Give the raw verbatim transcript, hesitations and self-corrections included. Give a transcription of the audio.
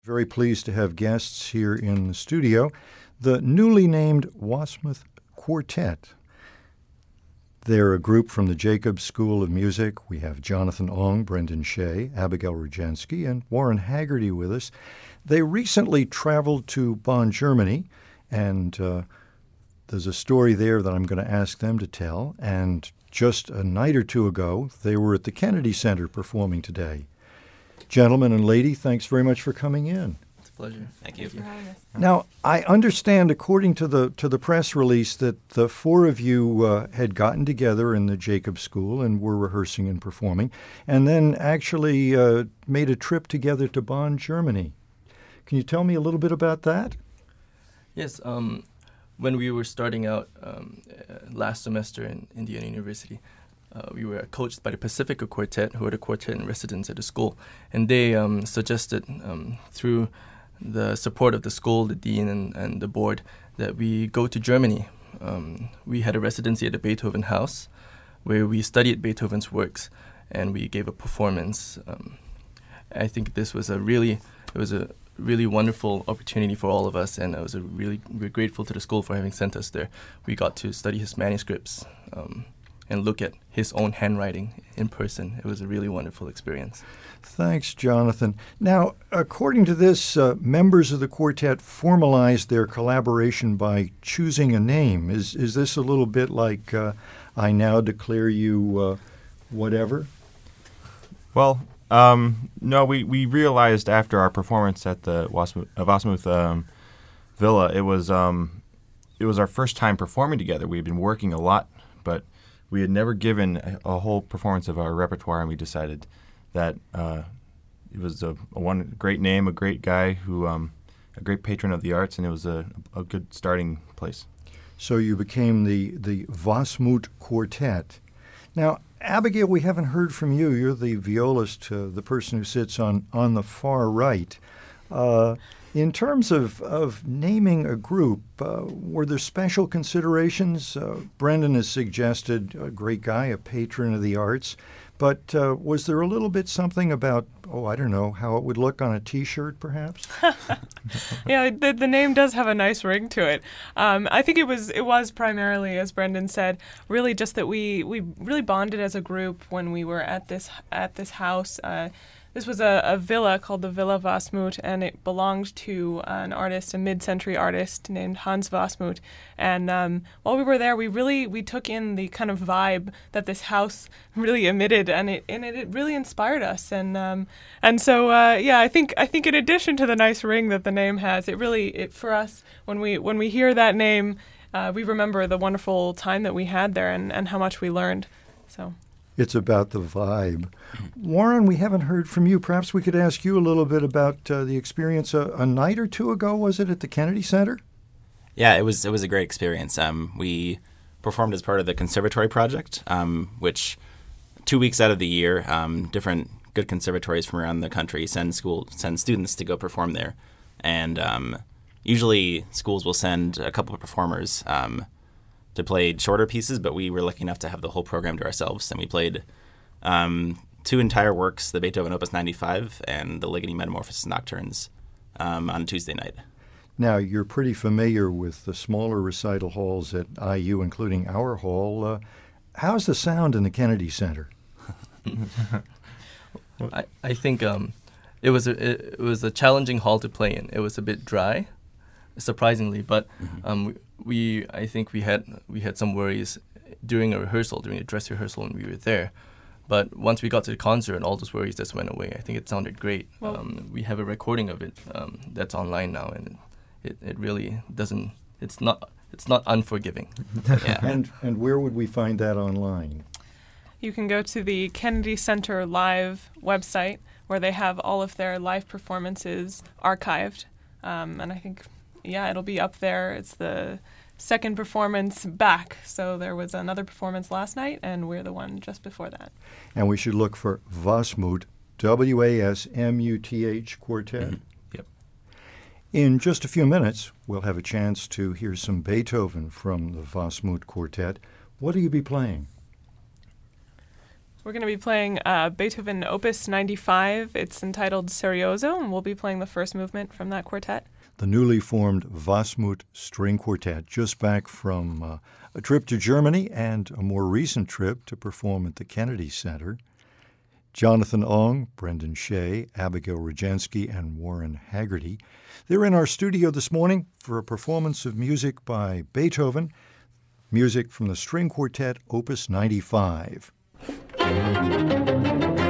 Very pleased to have guests here in the studio, the newly named Wasmuth Quartet. They're a group from the Jacobs School of Music. We have Jonathan Ong, Brendan Shea, Abigail Rudjansky, and Warren Haggerty with us. They recently traveled to Bonn, Germany, and uh, there's a story there that I'm going to ask them to tell. And just a night or two ago, they were at the Kennedy Center performing today. Gentlemen and lady, thanks very much for coming in. It's a pleasure. Thank you. Thanks for having us. Now, I understand, according to the to the press release, that the four of you uh, had gotten together in the Jacobs School and were rehearsing and performing, and then actually uh, made a trip together to Bonn, Germany. Can you tell me a little bit about that? Yes. Um, when we were starting out um, uh, last semester in Indiana University, Uh, we were coached by the Pacifica Quartet, who are the quartet in residence at the school. And they um, suggested, um, through the support of the school, the dean, and, and the board, that we go to Germany. Um, we had a residency at the Beethoven House, where we studied Beethoven's works, and we gave a performance. Um, I think this was a really, it was a really wonderful opportunity for all of us, and I was a really, we're grateful to the school for having sent us there. We got to study his manuscripts, Um, and look at his own handwriting in person. It was a really wonderful experience. Thanks, Jonathan. Now, according to this, uh, members of the quartet formalized their collaboration by choosing a name. Is is this a little bit like uh, I now declare you uh, whatever? Well, um, no, we, we realized after our performance at the Wasmuth, uh, Wasmuth um, Villa, it was um, it was our first time performing together. We had been working a lot, but we had never given a, a whole performance of our repertoire, and we decided that uh, it was a, a one great name, a great guy, who um, a great patron of the arts, and it was a, a good starting place. So you became the, the Wasmuth Quartet. Now, Abigail, we haven't heard from you. You're the violist, uh, the person who sits on, on the far right. Uh, In terms of, of naming a group, uh, were there special considerations? Uh, Brendan has suggested a great guy, a patron of the arts, but uh, was there a little bit something about, oh, I don't know, how it would look on a T-shirt, perhaps? Yeah, the, the name does have a nice ring to it. Um, I think it was it was primarily, as Brendan said, really just that we, we really bonded as a group when we were at this at this house. Uh, This was a, a villa called the Villa Wasmuth, and it belonged to an artist, a mid-century artist named Hans Wasmuth. And um, while we were there, we really we took in the kind of vibe that this house really emitted, and it and it, it really inspired us. And um, and so uh, yeah, I think I think in addition to the nice ring that the name has, it really it for us when we when we hear that name, uh, we remember the wonderful time that we had there and, and how much we learned. So. It's about the vibe. Warren, we haven't heard from you. Perhaps we could ask you a little bit about uh, the experience a, a night or two ago, was it, at the Kennedy Center? Yeah, it was it was a great experience. Um, we performed as part of the Conservatory Project, um, which two weeks out of the year, um, different good conservatories from around the country send school send students to go perform there. And um, usually schools will send a couple of performers um to play shorter pieces, but we were lucky enough to have the whole program to ourselves, and we played um, two entire works, the Beethoven Opus ninety-five and the Ligeti Metamorphosis Nocturnes, um, on Tuesday night. Now, you're pretty familiar with the smaller recital halls at I U, including our hall. Uh, how's the sound in the Kennedy Center? I, I think um, it was a, it was a challenging hall to play in. It was a bit dry, surprisingly, but um, we, we I think we had we had some worries during a rehearsal, during a dress rehearsal when we were there. But once we got to the concert, and all those worries just went away. I think it sounded great. Well, um, we have a recording of it um, that's online now, and it, it really doesn't. It's not it's not unforgiving. Yeah. And and where would we find that online? You can go to the Kennedy Center Live website, where they have all of their live performances archived, um, and I think. Yeah, it'll be up there. It's the second performance back. So there was another performance last night, and we're the one just before that. And we should look for Wasmuth, W A S M U T H Quartet. Mm-hmm. Yep. In just a few minutes, we'll have a chance to hear some Beethoven from the Wasmuth Quartet. What will you be playing? We're going to be playing uh, Beethoven Opus ninety-five. It's entitled Serioso, and we'll be playing the first movement from that quartet. The newly formed Wasmuth String Quartet, just back from uh, a trip to Germany and a more recent trip to perform at the Kennedy Center. Jonathan Ong, Brendan Shea, Abigail Rogensky, and Warren Haggerty. They're in our studio this morning for a performance of music by Beethoven, music from the String Quartet Opus ninety-five.